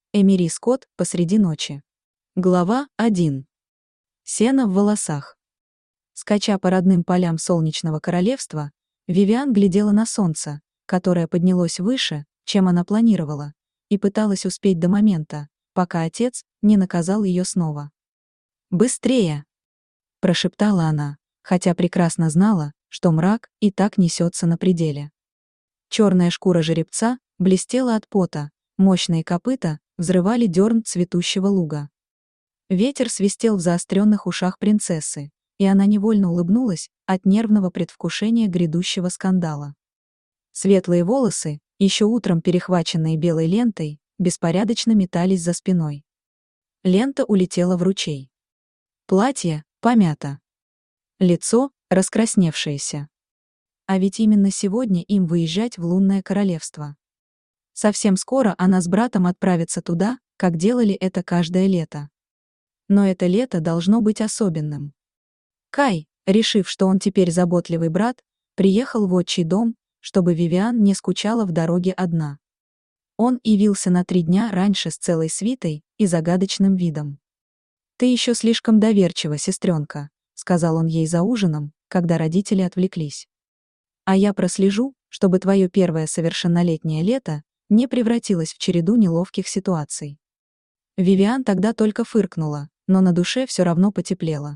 Эмири Скотт посреди ночи. Глава 1. Сено в волосах. Скача по родным полям солнечного королевства, Вивиан глядела на солнце, которое поднялось выше, чем она планировала, и пыталась успеть до момента, пока отец не наказал ее снова. «Быстрее!» – прошептала она, хотя прекрасно знала, что мрак и так несется на пределе. Черная шкура жеребца блестела от пота, мощные копыта взрывали дерн цветущего луга. Ветер свистел в заостренных ушах принцессы, и она невольно улыбнулась от нервного предвкушения грядущего скандала. Светлые волосы, еще утром перехваченные белой лентой, беспорядочно метались за спиной. Лента улетела в ручей. Платье помято. Лицо раскрасневшееся. А ведь именно сегодня им выезжать в лунное королевство. Совсем скоро она с братом отправится туда, как делали это каждое лето. Но это лето должно быть особенным. Кай, решив, что он теперь заботливый брат, приехал в отчий дом, чтобы Вивиан не скучала в дороге одна. Он явился на 3 дня раньше с целой свитой и загадочным видом. «Ты еще слишком доверчива, сестренка», — сказал он ей за ужином, когда родители отвлеклись. «А я прослежу, чтобы твое первое совершеннолетнее лето не превратилось в череду неловких ситуаций». Вивиан тогда только фыркнула, но на душе все равно потеплело.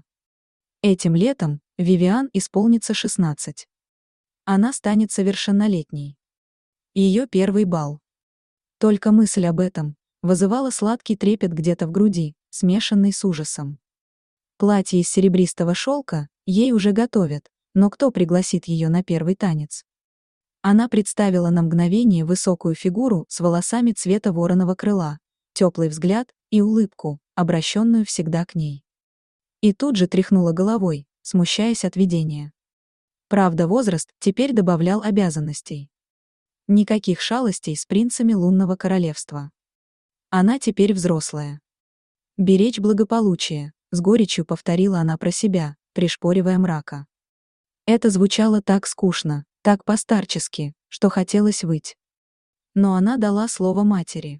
Этим летом Вивиан исполнится 16. Она станет совершеннолетней. Ее первый бал. Только мысль об этом вызывала сладкий трепет где-то в груди, смешанный с ужасом. Платье из серебристого шелка ей уже готовят, но кто пригласит ее на первый танец? Она представила на мгновение высокую фигуру с волосами цвета вороного крыла, теплый взгляд и улыбку, обращенную всегда к ней. И тут же тряхнула головой, смущаясь от видения. Правда, возраст теперь добавлял обязанностей. Никаких шалостей с принцами лунного королевства. Она теперь взрослая. «Беречь благополучие», — с горечью повторила она про себя, пришпоривая мрака. Это звучало так скучно, так постарчески, что хотелось выть. Но она дала слово матери.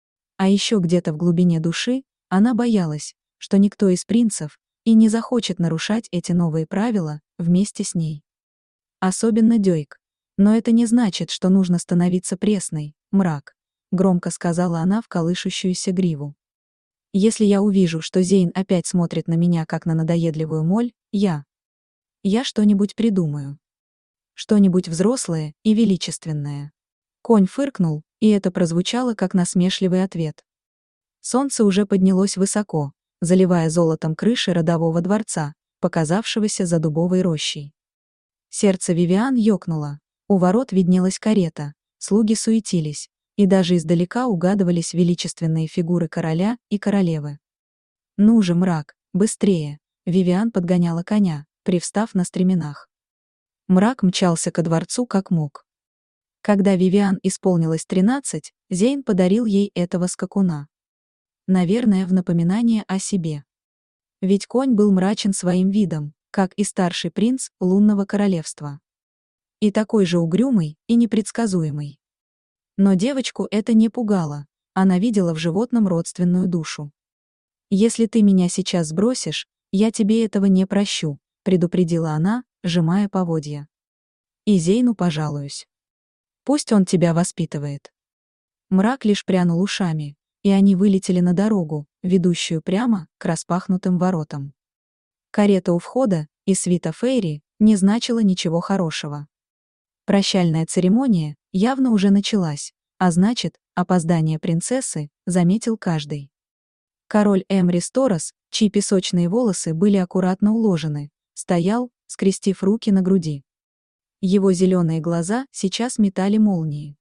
А еще где-то в глубине души она боялась, что никто из принцев и не захочет нарушать эти новые правила вместе с ней. Особенно Дёйк. Но это не значит, что нужно становиться пресной, мрак, громко сказала она в колышущуюся гриву. Если я увижу, что Зейн опять смотрит на меня как на надоедливую моль, я что-нибудь придумаю. Что-нибудь взрослое и величественное. Конь фыркнул, и это прозвучало как насмешливый ответ. Солнце уже поднялось высоко, заливая золотом крыши родового дворца, показавшегося за дубовой рощей. Сердце Вивиан ёкнуло. У ворот виднелась карета, слуги суетились, и даже издалека угадывались величественные фигуры короля и королевы. «Ну же, мрак, быстрее!» Вивиан подгоняла коня, привстав на стременах. Мрак мчался ко дворцу как мог. Когда Вивиан исполнилось 13, Зейн подарил ей этого скакуна. Наверное, в напоминание о себе. Ведь конь был мрачен своим видом, как и старший принц лунного королевства. И такой же угрюмый и непредсказуемый. Но девочку это не пугало, она видела в животном родственную душу. «Если ты меня сейчас сбросишь, я тебе этого не прощу», предупредила она, сжимая поводья. «И Зейну пожалуюсь. Пусть он тебя воспитывает». Мрак лишь прянул ушами, и они вылетели на дорогу, ведущую прямо к распахнутым воротам. Карета у входа и свита Фейри не значила ничего хорошего. Прощальная церемония явно уже началась, а значит, опоздание принцессы заметил каждый. Король Эмрис Торос, чьи песочные волосы были аккуратно уложены, стоял, скрестив руки на груди. Его зеленые глаза сейчас метали молнии.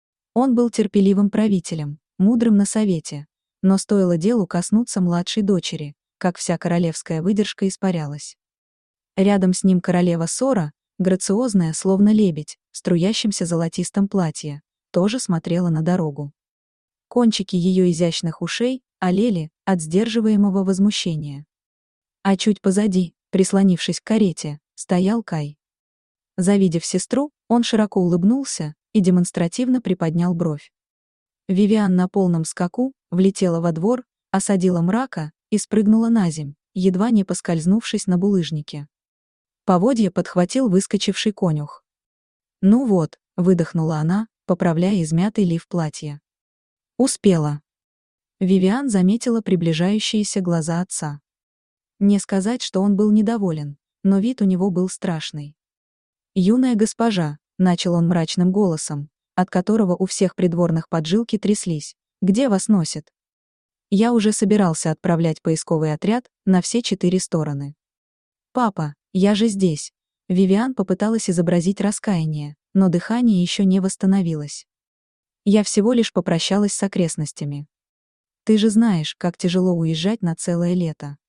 Он был терпеливым правителем, мудрым на совете, но стоило делу коснуться младшей дочери, как вся королевская выдержка испарялась. Рядом с ним королева Сора, грациозная, словно лебедь, в струящемся золотистом платье, тоже смотрела на дорогу. Кончики ее изящных ушей олели от сдерживаемого возмущения. А чуть позади, прислонившись к карете, стоял Кай. Завидев сестру, он широко улыбнулся и демонстративно приподнял бровь. Вивиан на полном скаку влетела во двор, осадила мрака и спрыгнула наземь, едва не поскользнувшись на булыжнике. Поводья подхватил выскочивший конюх. «Ну вот», — выдохнула она, поправляя измятый лиф платья. «Успела». Вивиан заметила приближающиеся глаза отца. Не сказать, что он был недоволен, но вид у него был страшный. «Юная госпожа», — начал он мрачным голосом, от которого у всех придворных поджилки тряслись, — «где вас носит?» Я уже собирался отправлять поисковый отряд на все 4 стороны. «Папа, я же здесь». Вивиан попыталась изобразить раскаяние, но дыхание еще не восстановилось. «Я всего лишь попрощалась с окрестностями. Ты же знаешь, как тяжело уезжать на целое лето».